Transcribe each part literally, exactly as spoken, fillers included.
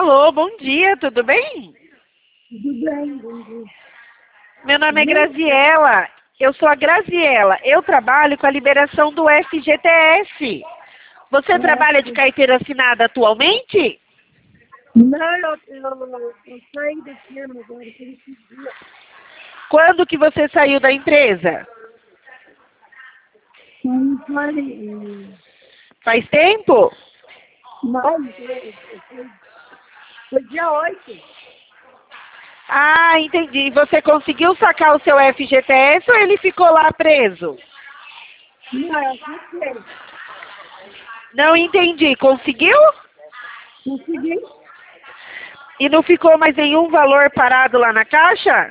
Alô, bom dia, tudo bem? Tudo bem, bom dia. Meu nome é Graziela, eu sou a Graziela, eu trabalho com a liberação do F G T S. Você É, trabalha de carteira assinada atualmente? Não, eu, eu, eu saí da firma agora, por esses dias. Quando que você saiu da empresa? Não foi, Faz tempo? não, foi, foi, foi dia oito. Ah, entendi. Você conseguiu sacar o seu F G T S ou ele ficou lá preso? Não, eu fiquei. Não entendi. Conseguiu? Consegui. E não ficou mais nenhum valor parado lá na caixa?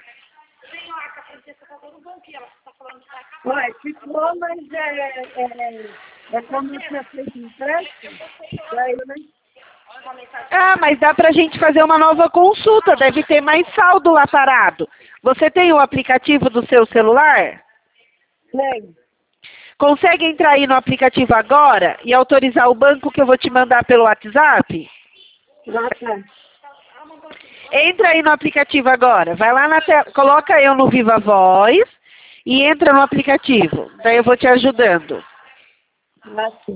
Ué, ficou, mas é, é, é como eu tinha feito empréstimo, daí, né? Ah, mas dá pra gente fazer uma nova consulta. Deve ter mais saldo lá parado. Você tem o aplicativo do seu celular? Tem. Consegue entrar aí no aplicativo agora e autorizar o banco que eu vou te mandar pelo WhatsApp? Já tá. Entra aí no aplicativo agora. Vai lá na tela, coloca eu no Viva Voz e entra no aplicativo. Daí eu vou te ajudando. Já tá.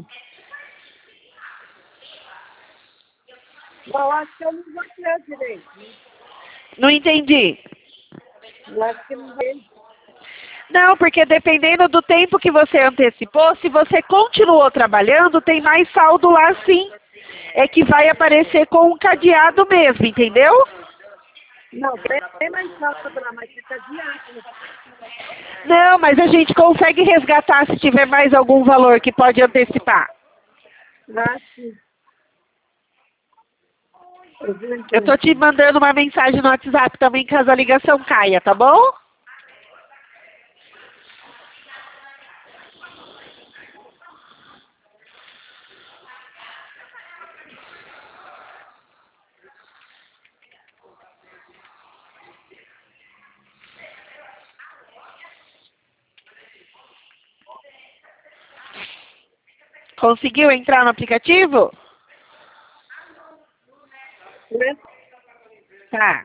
Eu acho que eu não vou tirar direito. Né? Não entendi. Eu acho que não veio. Não, porque dependendo do tempo que você antecipou, se você continuou trabalhando, tem mais saldo lá sim. É que vai aparecer com um cadeado mesmo, entendeu? Não, tem, tem mais saldo lá, mas fica diário. Não, mas a gente consegue resgatar se tiver mais algum valor que pode antecipar. Acho. Eu tô te mandando uma mensagem no WhatsApp também, caso a ligação caia, tá bom? Conseguiu entrar no aplicativo? Tá.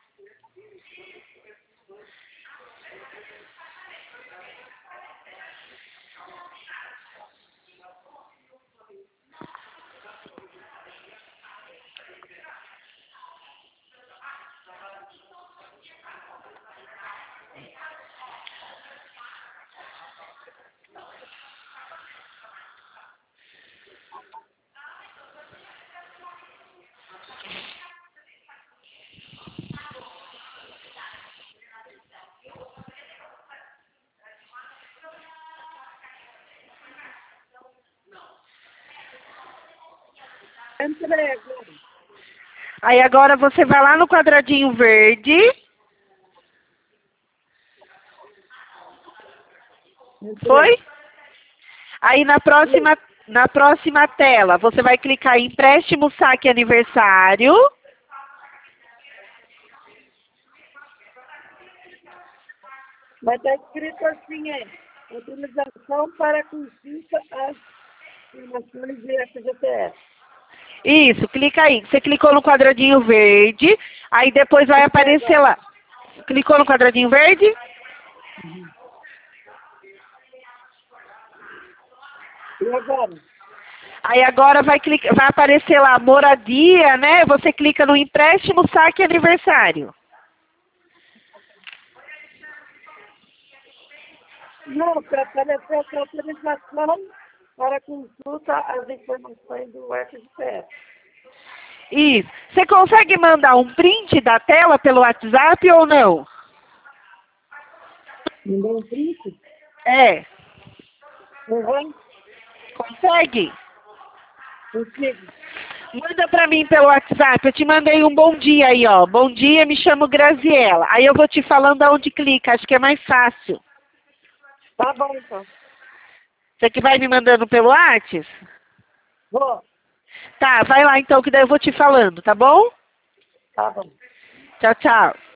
Entrei agora. Aí agora você vai lá no quadradinho verde. Entrei. Foi? Aí na próxima, na próxima tela, você vai clicar em empréstimo saque aniversário. Vai estar escrito assim, é, autorização para consulta às informações de F G T S. Isso, clica aí. Você clicou no quadradinho verde, aí depois vai aparecer lá. Clicou no quadradinho verde? Uhum. E agora? Aí agora vai, clicar, vai aparecer lá moradia, né? Você clica no empréstimo saque aniversário. Não, para aparecer essa autorização para consulta às informações do F G T S. Isso. Você consegue mandar um print da tela pelo WhatsApp ou não? Mandou um print? É. Uhum. Consegue? Consigo. Manda pra mim pelo WhatsApp. Eu te mandei um bom dia aí, ó. Bom dia, me chamo Graziela. Aí eu vou te falando aonde clica. Acho que é mais fácil. Tá bom, então. Você que vai me mandando pelo WhatsApp? Vou. Tá, vai lá então, que daí eu vou te falando, tá bom? Tá bom. Tchau, tchau.